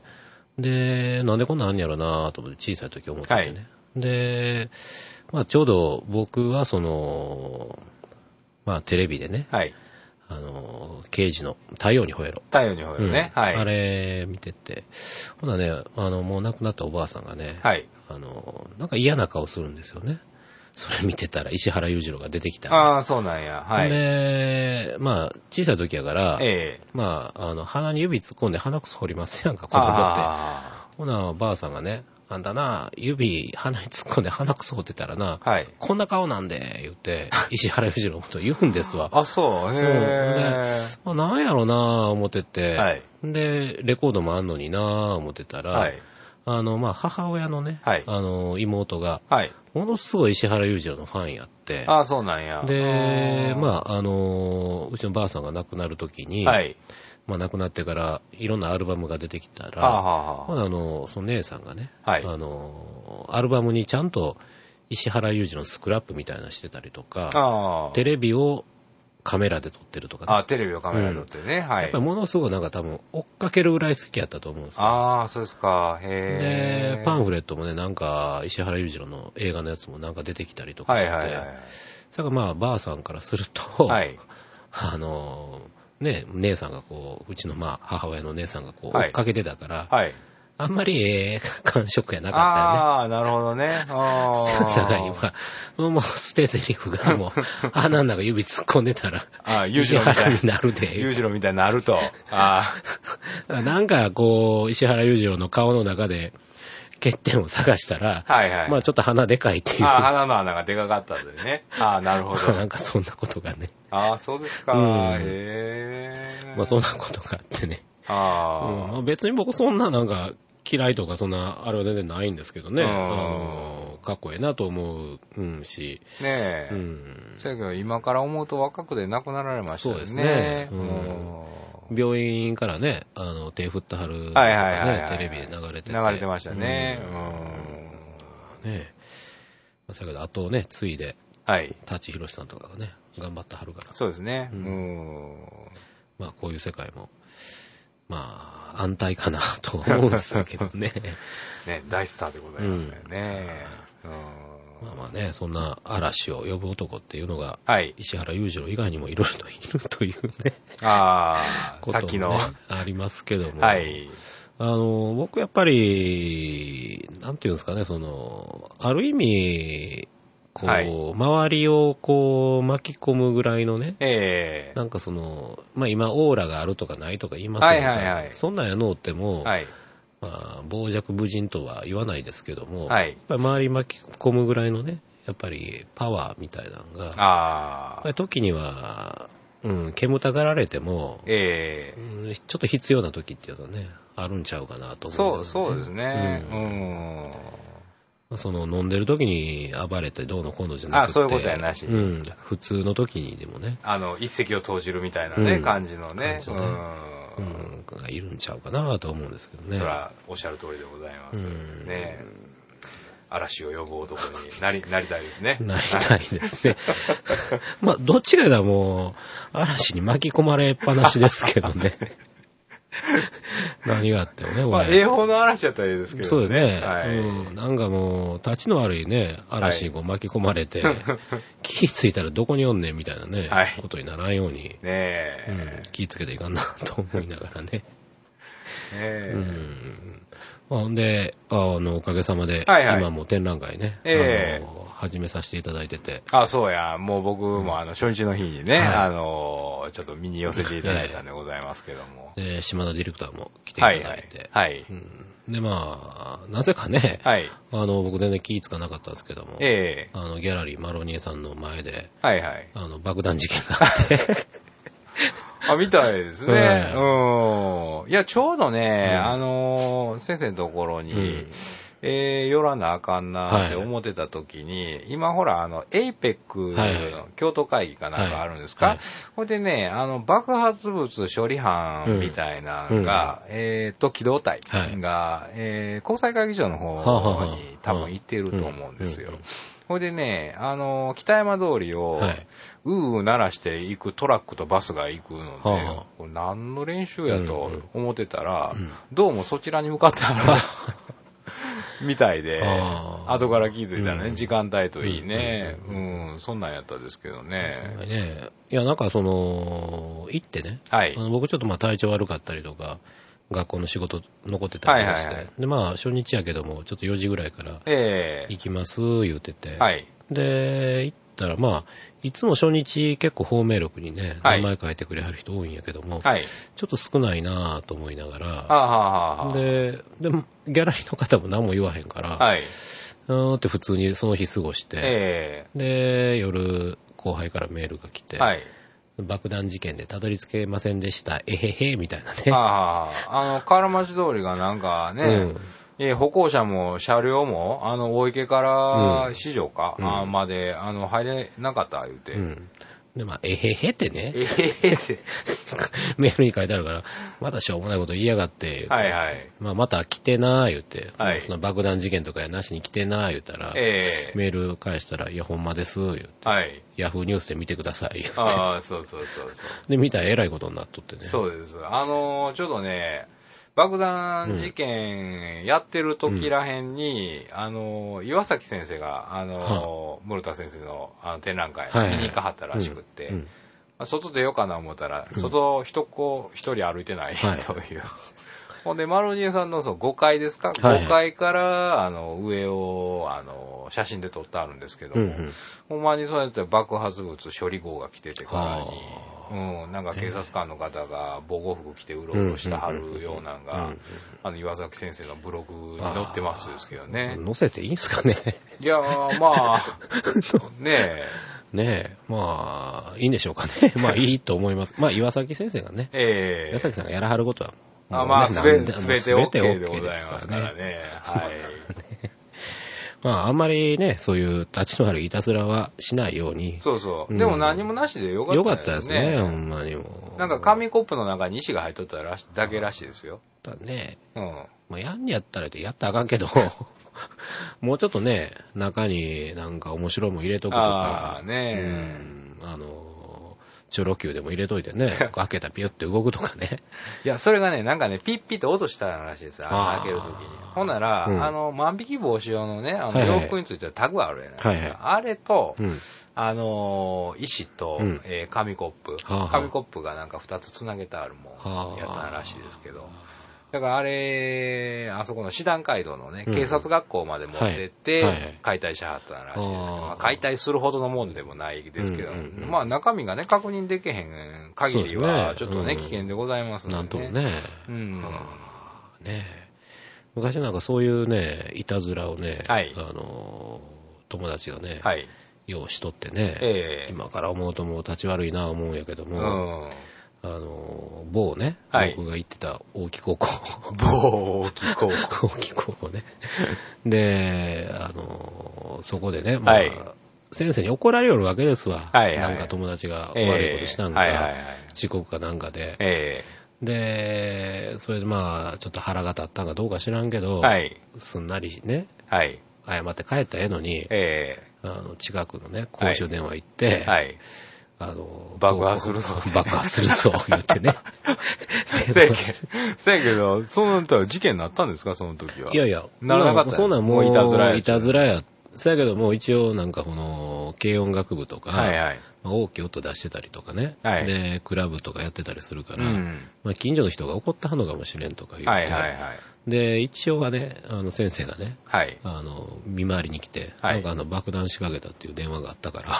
で、なんでこんなんあんやろなと思って小さい時思っててね。で、まあ、ちょうど僕はまあ、テレビでね、刑事の太陽に吠えろ。 太陽に吠えろね。 あれ見てて、ほなね、もう亡くなったおばあさんがね、なんか嫌な顔するんですよね。それ見てたら石原裕次郎が出てきた。 そうなんや。 で、まあ、小さい時やから、まあ、鼻に指突っ込んで鼻くそ掘りますやんか、子供って。ほな、ばあさんがね、あんたな、指、鼻に突っ込んで鼻くそ掘ってたらな、こんな顔なんで、言って、石原裕次郎のこと言うんですわ。 そう。 なんやろな思ってて、で、レコードもあんのにな思ってたら、まあ、母親のね、妹が、ものすごい石原裕次郎のファンやって、 そうなんや。 で、まあ、うちのばあさんが亡くなるときに、まあ、亡くなってからいろんなアルバムが出てきたら、その姉さんがね、アルバムにちゃんと石原裕次郎のスクラップみたいなのしてたりとか、テレビをカメラで撮ってるとかね。 テレビをカメラで撮ってね。やっぱりものすごいなんか多分追っかけるぐらい好きやったと思うんですよ。 そうですか。 で、パンフレットもね、なんか石原裕次郎の映画のやつもなんか出てきたりとかして、それからまあばあさんからすると、ね、姉さんがこう、うちのまあ母親の姉さんがこう追っかけてたから、あんまり感触やなかったよね。 なるほどね。 さが今、もう捨て台詞がもう、鼻の中指突っ込んでたら、石原になるで。 裕次郎みたいになると。 なんかこう、石原裕次郎の顔の中で、欠点を探したら、まあちょっと鼻でかいっていう。 鼻の穴がでかかったんでね。なるほど。 なんかそんなことがね。 そうですか。 まあそんなことがあってね。別に僕そんななんか嫌いとかそんなあれは全然ないんですけどね。 かっこいいなと思う、し。 ねえ。そうやけど、今から思うと若くで亡くなられましたよね。そうですね。 病院からね、手振ってはる、ね、テレビで流れてて。 流れてましたね。 ねえ。だけど、あとね、ついで、舘ひろしさんとかがね、頑張ってはるから。 そうですね。 まあ、こういう世界も、まあ、安泰かなと思うんですけどね。 ね、大スターでございますよね。 まあまあね、そんな嵐を呼ぶ男っていうのが、石原裕次郎以外にもいろいろといるというね、 さっきのありますけども、僕やっぱり、なんていうんですかね、ある意味、周りを巻き込むぐらいのね、なんかまあ今オーラがあるとかないとか言いますけど、そんなんやのっても、まあ、傍若無人とは言わないですけども、やっぱり周り巻き込むぐらいのね、やっぱりパワーみたいなのが、時には、煙たがられても、ちょっと必要な時っていうのはね、あるんちゃうかなと思う、ね。 そうですね。 飲んでる時に暴れてどうのこうのじゃなくて、 そういうことやなし。 普通の時にでもね。 一石を投じるみたいなね、感じのね。 がいるんちゃうかなと思うんですけどね。 それはおっしゃる通りでございます。ね。嵐を呼ぶ男になりたいですね。 なりたいですね。まあ、どっちかだもう、嵐に巻き込まれっぱなしですけどね。何があってもね、 まあ、英語の嵐だったらいいですけどね。 そうですね。なんかもう、立ちの悪いね、嵐に巻き込まれて、気ぃついたらどこにおんねんみたいなね、ことにならんように、気ぃつけていかんなと思いながらね。ほんで、おかげさまで、今も展覧会ね、始めさせていただいてて。 そうや。もう僕も初日の日にね、ちょっと見に寄せていただいたんでございますけども。 島田ディレクターも来ていただいて。で、まあ、なぜかね、僕全然気ぃつかなかったんですけども、ギャラリーマロニエさんの前で、爆弾事件があって、 みたいですね。いや、ちょうどね、先生のところに、寄らなあかんなって思ってた時に、今ほら、APEC の京都会議かなんかあるんですか？ほいでね、爆発物処理班みたいなのが、機動隊が、国際会議場の方に多分行っていると思うんですよ。ほいでね、北山通りを、鳴らして行くトラックとバスが行くので、これ何の練習やと思ってたら、どうもそちらに向かってあるみたいで、後から気づいたらね、時間帯といいね、そんなんやったですけどね。 いや、なんか行ってね、僕ちょっとまあ体調悪かったりとか、学校の仕事残ってたりして、で、まあ初日やけども、ちょっと4時ぐらいから行きます、言うてて、で、行ったらまあ、いつも初日結構芳名録にね、名前書いてくれはる人多いんやけども、ちょっと少ないなぁと思いながら、でもギャラリーの方も何も言わへんから、って普通にその日過ごして、で、夜後輩からメールが来て、爆弾事件でたどり着けませんでした、えへへ、みたいなね。 河原町通りがなんかね、歩行者も車両も、大池から四条か、まで、入れなかった、言うて。 で、まあ、えへへってね。 えへへって。 メールに書いてあるから、またしょうもないこと言いやがって、まあ、また来てなー言って、その爆弾事件とかやなしに来てなー言ったら、メール返したら、いや、ほんまです、言って。ヤフーニュースで見てください、言って。 そう。 で、見たらえらいことになっとってね。 そうです。ちょうどね、爆弾事件やってる時らへんに、岩崎先生が、室田先生の展覧会見に行かはったらしくって、外出ようかな思ったら、外一人歩いてないという。ほんで、マロニエさんの5階ですか、5階から上を写真で撮ってあるんですけども、ほんまにそうやって爆発物処理号が来ててからに、なんか警察官の方が防護服着てうろうろしてはるようなのが、岩崎先生のブログに載ってますですけどね。 載せていいんすかね。 いやー、まあ、ねまあ、いいんでしょうかね。まあ、いいと思います。まあ、岩崎先生がね、岩崎さんがやらはることは、 まあ、すべて OK でございますからね。 まあ、あんまりね、そういう立ちのあるいたずらはしないように。 そうそう。でも何もなしでよかったですね。 よかったですね、ほんまにも。 なんか紙コップの中に石が入っとっただけらしいですよ。 だね。 うん。 まあ、やんにやったらやったらあかんけど、もうちょっとね、中になんか面白いもん入れとくとか。 ああ、ねチョロ Q でも入れといてね、開けたらピュって動くとかね。 いや、それがね、なんかね、ピッピって音したらしいですよ、開けるときに。ほんなら、万引き防止用のね、洋服についてはタグあるやないですか。はいはい、あれと、石と、紙コップ。紙コップがなんか2つつなげてあるもんやったらしいですけど。だからあそこの師団街道のね、警察学校まで持ってって、解体しはったらしいですけど、まあ、解体するほどのもんでもないですけど、まあ中身がね、確認できへん限りは、ちょっとね、危険でございますので、ね。 なんともね。ね昔なんかそういうね、いたずらをね、友達がね、ようしとってね、今から思うともう立ち悪いな思うんやけども、某ね、僕が行ってた大木高校。 某大木高校。 大木高校ね。で、そこでね、まあ、先生に怒られるわけですわ。なんか友達が悪いことしたんか、遅刻かなんかで。で、それでまあ、ちょっと腹が立ったんかどうか知らんけど、すんなりね、謝って帰ったらええのに、近くのね、公衆電話行って、 爆破するぞ。 爆破するぞ、言ってね。 せやけど、その時は事件になったんですか、その時は。 いやいや、 ならなかった。 そんなんもういたずらや。いたずらや。せやけども、一応なんか軽音楽部とか、大きい音出してたりとかね、で、クラブとかやってたりするから、まあ、近所の人が怒ったのかもしれんとか言って、で、一応はね、先生がね、見回りに来て、なんか爆弾仕掛けたっていう電話があったから、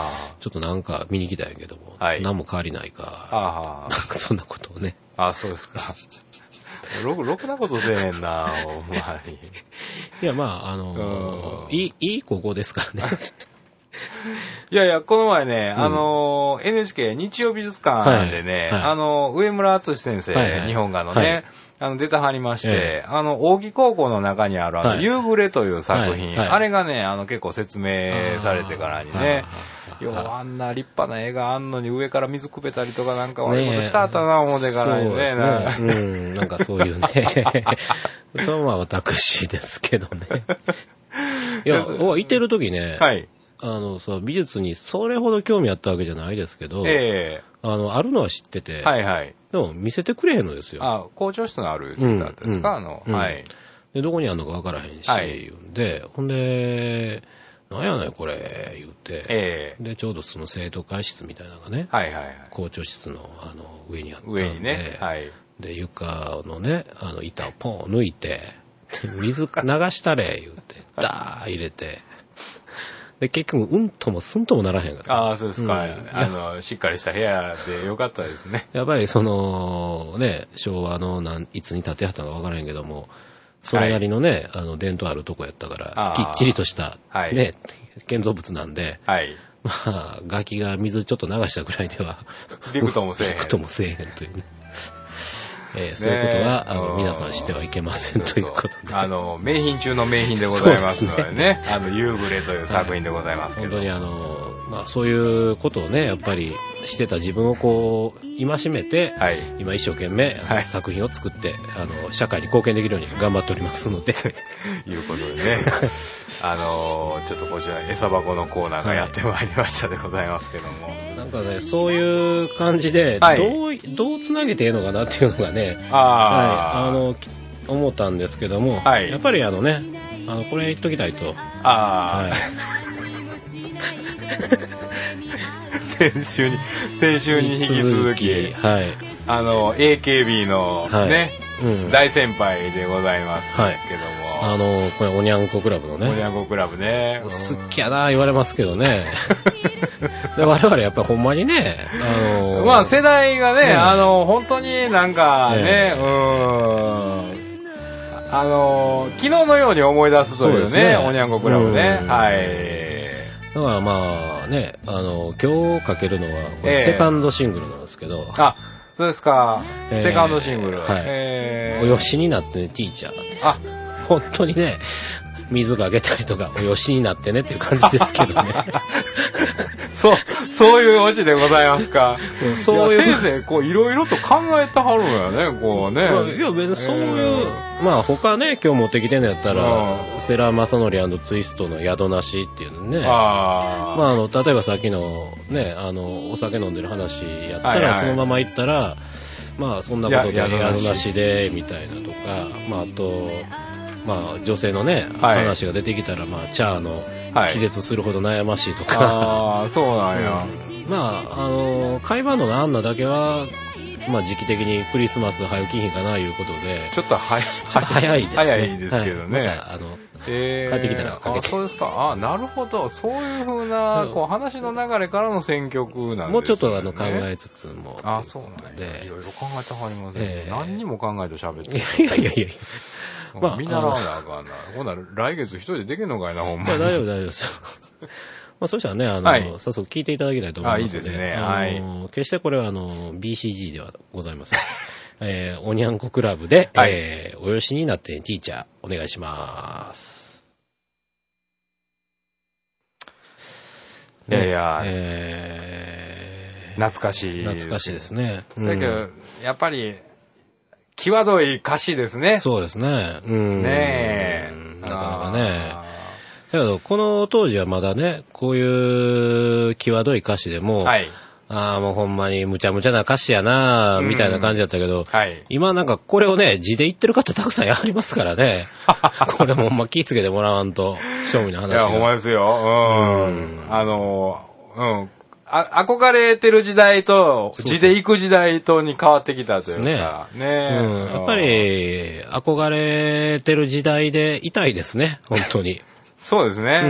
ちょっとなんか見に来たんやけども、何も変わりないか、なんかそんなことをね。 そうですか。ろくなことせえへんな、ほんまに。 いや、まあ、いい高校ですからね。 いやいや、この前ね、NHK 日曜美術館でね、上村敦先生、日本画のね、出たはりまして、大木高校の中にある、夕暮れという作品、あれがね、結構説明されてからにね、あんな立派な絵があんのに上から水くべたりとかなんか悪いことしたったな、思うてからにね。 なんかそういうね。それは私ですけどね。いや、いてる時ね、美術にそれほど興味あったわけじゃないですけど、あるのは知ってて、でも見せてくれへんのですよ。 校長室のあるって言ったんですか、 で、どこにあるのかわからへんし、言うんで、ほんで、なんやねんこれ、言って、で、ちょうどその生徒会室みたいなのがね、校長室の上にあったんで、 上にね、 で、床のね、板をポン抜いて、水流したれ、言って、ダー入れて、で、結局、うんともすんともならへんから。 そうですか。しっかりした部屋でよかったですね。 やっぱり昭和のいつに建てはったのかわからへんけども、それなりのね、伝統あるとこやったから、きっちりとした、ね、建造物なんで、まあ、ガキが水ちょっと流したぐらいでは、 びくともせえへん。 びくともせえへんという。そういうことは、皆さんしてはいけませんということで。 名品中の名品でございますのでね、夕暮れという作品でございますけど。 本当にまあそういうことをね、やっぱりしてた自分をこう、戒めて、今一生懸命、作品を作って、社会に貢献できるように頑張っておりますので。 いうことでね、ちょっとこちら、餌箱のコーナーがやってまいりましたでございますけども。 なんかね、そういう感じで、どうつなげていいのかなっていうのがね、思ったんですけども、やっぱりこれ言っときたいと。 先週に引き続き、AKB のね、大先輩でございますけども、 これおにゃんこクラブのね。 おにゃんこクラブね。 好きやな言われますけどね。で我々やっぱりほんまにね、 まあ世代がね、本当になんかね、昨日のように思い出すというね、おにゃんこクラブね。 だからまあね、今日かけるのは、これセカンドシングルなんですけど。 そうですか。セカンドシングル。 およしになってね、ティーチャー。本当にね、 水かけたりとか、およしになってねっていう感じですけどね。 そういうオチでございますか。そういう。先生、いろいろと考えてはるのよね、こうね。 いや、別にそういう、まあ他ね、今日持ってきてんのやったら、世良正則&ツイストの宿なしっていうのね。まあ例えばさっきのね、お酒飲んでる話やったら、そのまま行ったら、まあそんなことで宿なしで、みたいなとか、まああと、まあ女性のね、話が出てきたら、まあチャーの気絶するほど悩ましいとか。 ああ、そうなんや。 まあ、会話のがあんなだけは、まあ時期的にクリスマス早起きひんかないうことで。 ちょっと早いですね。早いですけどね。 また、帰ってきたらかけて。 そうですか。なるほど。そういう風な、話の流れからの選曲なんですね。 もうちょっと考えつつも。 そうなんで。いろいろ考えてはりますね。何にも考えて喋ってる。 いや。 まあ、見習わなあかんな。ほんなら来月一人でできんのかいな、ほんまに。 大丈夫ですよ。まあ、そしたらね、早速聞いていただきたいと思いますので。 いいですね。はい。 決してこれはBCG ではございません。おにゃんこクラブで、およしになってティーチャー、お願いします。 いや、懐かしい。 懐かしいですね。 だけど、やっぱり、際どい歌詞ですね。 そうですね。 ねえ。 なかなかね。だけど、この当時はまだね、こういう際どい歌詞でも、もうほんまに無茶無茶な歌詞やなみたいな感じだったけど、今なんかこれをね、字で言ってる方たくさんやりますからね。これもほんま気ぃつけてもらわんと、正味の話が。 いや、ほんまですよ。憧れてる時代と、字で行く時代とに変わってきたというか。ね。 やっぱり、憧れてる時代でいたいですね、本当に。 そうですね。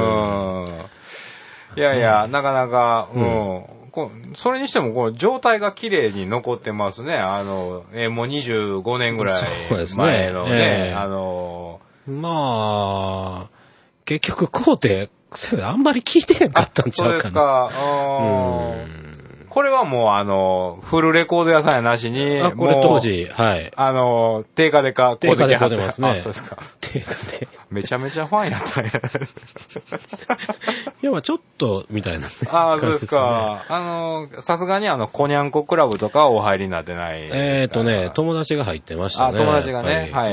いや、なかなか、それにしても、状態が綺麗に残ってますね。もう25年ぐらい前のね。 まあ、結局、こうて、あんまり聞いてへんかったんちゃうかな。そうですか。 これはもう、フルレコード屋さんやなしに、 これ当時、はい。 定価で買ってますね。 そうですか。 定価で。 めちゃめちゃファンやったんや。 いや、ちょっと、みたいな。 そうですか。さすがにコニャンコクラブとかお入りになってないですか。 友達が入ってましたね。 友達がね。はい。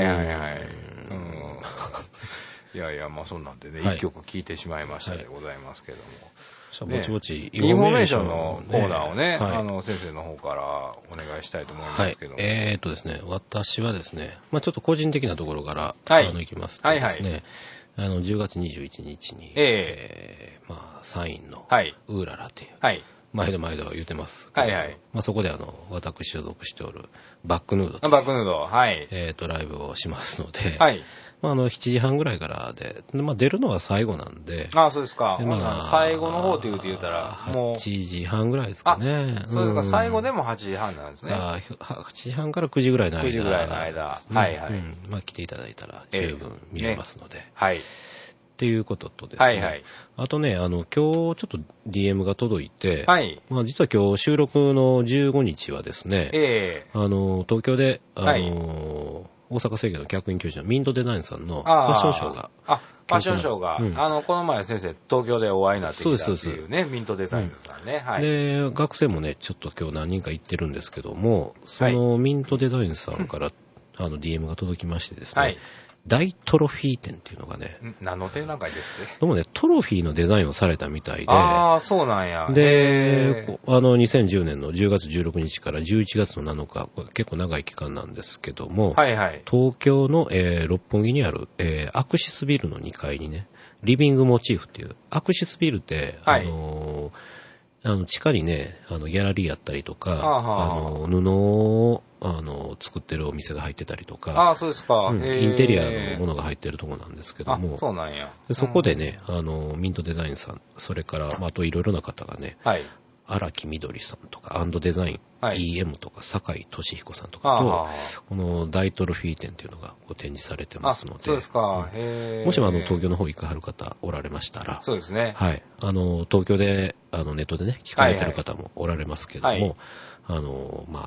いや、まあそんなんでね、一曲聴いてしまいましたでございますけども。 ぼちぼち、 インフォメーションのコーナーをね、先生の方からお願いしたいと思いますけども。 ですね、私はですね、まあちょっと個人的なところから、いきますとですね、10月21日に、まあサインの、ウーララという、毎度言ってます。まあそこで私所属しておるバックヌードという。 バックヌード、 ライブをしますので、まあ7時半ぐらいからで、まあ出るのは最後なんで。 そうですか。最後の方と言うたら、 もう。8時半ぐらいですかね。 そうですか。最後でも8時半なんですね。 8時半から9時ぐらいの間。 9時ぐらいの間。 まあ来ていただいたら十分見れますので。っていうこととですね。あとね、今日ちょっと DM が届いて、まあ実は今日収録の15日はですね、東京で、大阪政協の客員教授のミントデザインさんのファッションショーが。 ファッションショーが、この前先生、東京でお会いになってきたっていうね、ミントデザインさんね。 で、学生もね、ちょっと今日何人か行ってるんですけども、そのミントデザインさんからDM が届きましてですね、大トロフィー展っていうのがね。 何の展覧会ですって？ でもね、トロフィーのデザインをされたみたいで。 そうなんや。 で、2010年の10月16日から11月の7日、これ結構長い期間なんですけども、東京の、六本木にある、アクシスビルの2階にね、リビングモチーフっていう、アクシスビルって、地下にね、ギャラリーやったりとか、布を、作ってるお店が入ってたりとか、 そうですか。 インテリアのものが入ってるところなんですけども、 そうなんや。 そこでね、ミントデザインさん、それから、あといろいろな方がね、荒木みどりさんとか、アンドデザイン、EM とか、酒井俊彦さんとかと、この大トロフィー展っていうのが展示されてますので、 そうですか。 もしも東京の方行かはる方おられましたら、 そうですね。 東京で、ネットでね、聞かれてる方もおられますけども、まあ、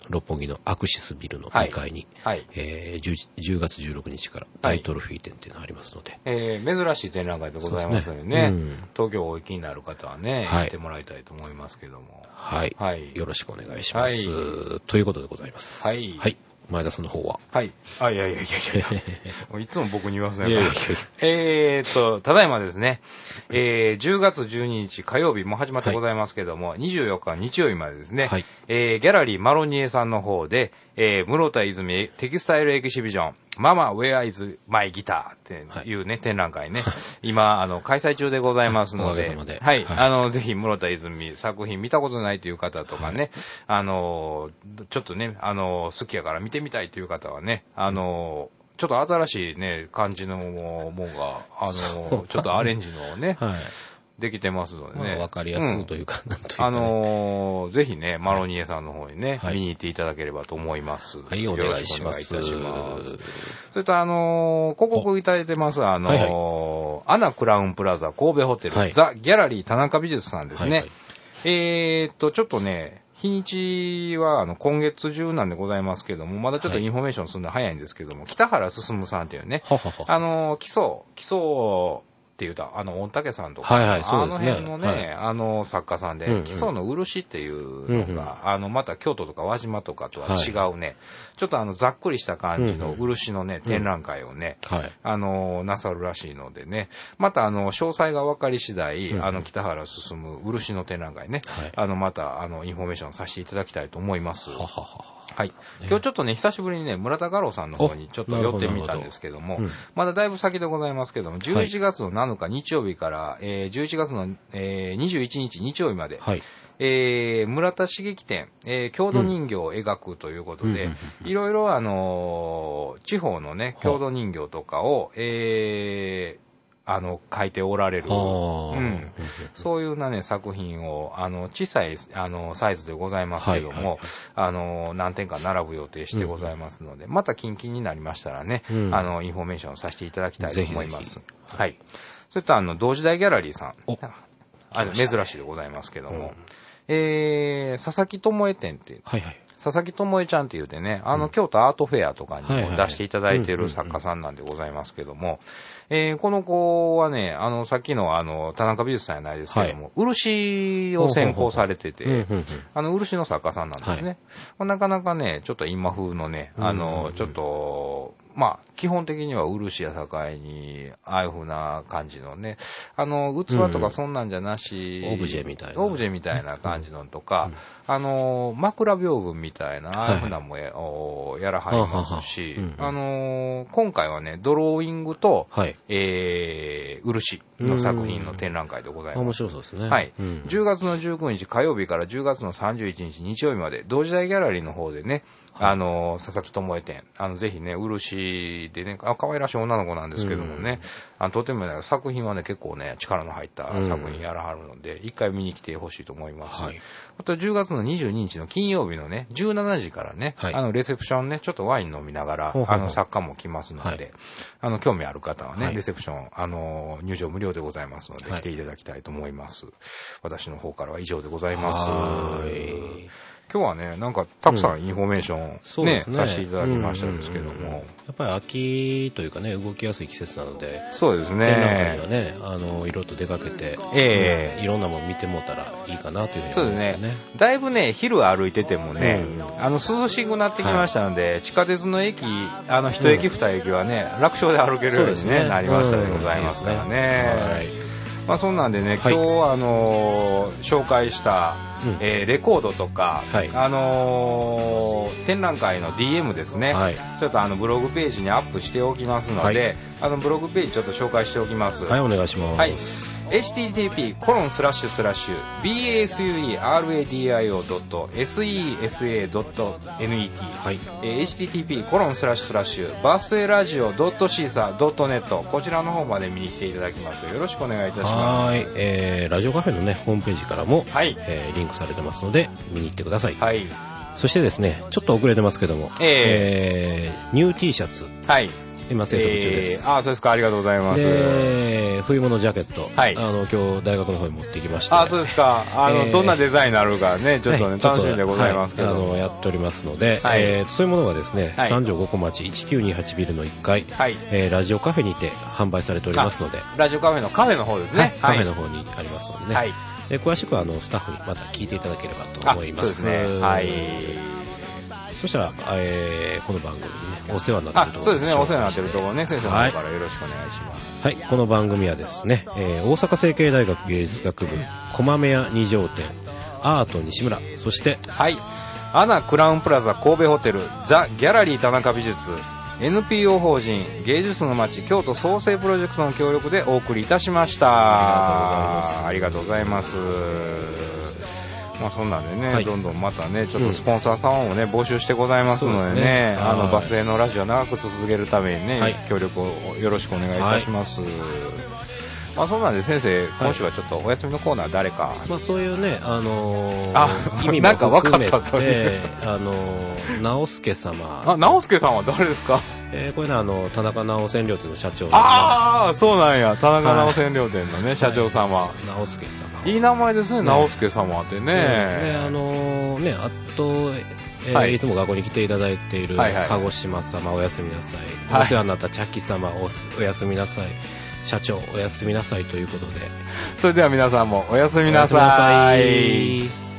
六本木のアクシスビルの2階に、10月16日からタイトルフィー展っていうのがありますので、 珍しい展覧会でございますのでね、東京お行きになる方はね、行ってもらいたいと思いますけども、 はい、よろしくお願いします、ということでございます。はい、前田さんの方は。 はい。いや。いつも僕に言わせないから。ただいまですね、10月12日火曜日も始まってございますけども、24日日曜日までですね、ギャラリーマロニエさんの方で、室田泉テキスタイルエキシビジョン、ママ、Where is my guitar? っていうね、展覧会ね、今、開催中でございますので、ぜひ室田泉作品見たことないという方とかね、ちょっとね、好きやから見てみたいという方はね、ちょっと新しいね、感じのもんが、ちょっとアレンジのね、できてますのでね。 わかりやすいというか、なんというかね。ぜひね、マロニエさんの方にね、見に行っていただければと思います。 はい、お願いします。よろしくお願いいたします。 それと広告いただいてます、アナクラウンプラザ神戸ホテル、ザ・ギャラリー田中美術さんですね。ちょっとね、日にちは今月中なんでございますけども、まだちょっとインフォメーションするの早いんですけども、北原進さんっていうね、基礎っていうと、御嶽さんとか、 そうですね。 あの辺のね、作家さんで、基礎の漆っていうのが、また京都とか輪島とかとは違うね、ちょっとざっくりした感じの漆のね、展覧会をね、なさるらしいのでね、また詳細が分かり次第、北原進漆の展覧会ね、またインフォメーションさせていただきたいと思います。はい。今日ちょっとね、久しぶりにね、村田画廊さんの方にちょっと寄ってみたんですけども、まだだいぶ先でございますけども、11月の7日日曜日から、11月の、21日日曜日まで、村田茂樹展、郷土人形を描くということで、いろいろ地方のね、郷土人形とかを、書いておられる、そういうなね、作品を、小さい、サイズでございますけども、何点か並ぶ予定してございますので、また近々になりましたらね、インフォメーションさせていただきたいと思います。はい。それと同時代ギャラリーさん、珍しいでございますけども、佐々木智恵展っていう、佐々木智恵ちゃんっていうてね、京都アートフェアとかにも出していただいている作家さんなんでございますけども、この子はね、さっきの田中美術さんじゃないですけども、漆を専攻されてて、漆の作家さんなんですね。なかなかね、ちょっと今風のね、ちょっと、基本的には漆や境に、ああいう風な感じのね、器とかそんなんじゃなし、 オブジェみたいな感じのとか、枕屏風みたいな、ああいう風なもやらはりますし、今回はね、ドローイングと、漆の作品の展覧会でございます。 面白そうですね。 はい。10月の19日火曜日から10月の31日日曜日まで、同時代ギャラリーの方でね、佐々木智恵展、ぜひね、漆でね、可愛らしい女の子なんですけどもね、とてもね、作品はね、結構ね、力の入った作品やらはるので、一回見に来てほしいと思います。あと10月の22日の金曜日のね、17時からね、レセプションね、ちょっとワイン飲みながら、作家も来ますので、興味ある方はね、レセプション、入場無料でございますので、来ていただきたいと思います。私の方からは以上でございます。今日はね、なんかたくさんインフォメーションね、させていただきましたですけども、 やっぱり秋というかね、動きやすい季節なので、 そうですね。 展覧会にはね、いろいろと出かけて、いろんなもの見てもらったらいいかなというふうに思いますよね。そうですね。 だいぶね、昼歩いててもね、涼しくなってきましたので、地下鉄の駅、一駅二駅はね、楽勝で歩けるようにね、なりましたでございますからね。そんなんでね、今日紹介したレコードとか、展覧会の DM ですね、ちょっとブログページにアップしておきますので、ブログページちょっと紹介しておきます。 はい、お願いします。 http://baseradio.sesa.net http://baseradio.caesar.net こちらの方まで見に来ていただきます。よろしくお願いいたします。 はい、ラジオカフェのね、ホームページからも、リンクされてますので、見に行ってください。はい。そしてですね、ちょっと遅れてますけども、ニュー T シャツ。はい。 今制作中です。 そうですか。ありがとうございます。 冬物ジャケット。はい。今日大学の方に持ってきました。 そうですか。どんなデザインになるかね、ちょっとね、楽しみでございますけど。 やっておりますので、そういうものがですね、三条五湖町1928ビルの1階、ラジオカフェにて販売されておりますので。 ラジオカフェのカフェの方ですね。 カフェの方にありますのでね。詳しくはスタッフにまた聞いていただければと思います。 そうですね。はい。 そしたら、この番組に、ね、お世話になっているところそうですね、お世話になっているところね、先生の方からよろしくお願いします。 はい、この番組はですね、大阪成蹊大学芸術学部、駒目屋2条店、アート西村、そして、 はい、アナクラウンプラザ神戸ホテル、ザ・ギャラリー田中美術、NPO 法人芸術の街京都創生プロジェクトの協力でお送りいたしました。ありがとうございます。そんなんでね、どんどんまたね、ちょっとスポンサーさんをね、募集してございますのでね、バスへのラジオを長く続けるためにね、協力をよろしくお願いいたします。そんなんで先生、今週はちょっとお休みのコーナー誰か。 そういうね、 意味も含めて、 直輔様。 直輔さんは誰ですか？ これね、田中直染料店の社長。 そうなんや。田中直染料店のね、社長様。 直輔様。 いい名前ですね、直輔様ってね。 あと、いつも学校に来ていただいている鹿児島様、おやすみなさい。お世話になった茶木様、おやすみなさい。社長、おやすみなさいということで。 それでは皆さんもおやすみなさい。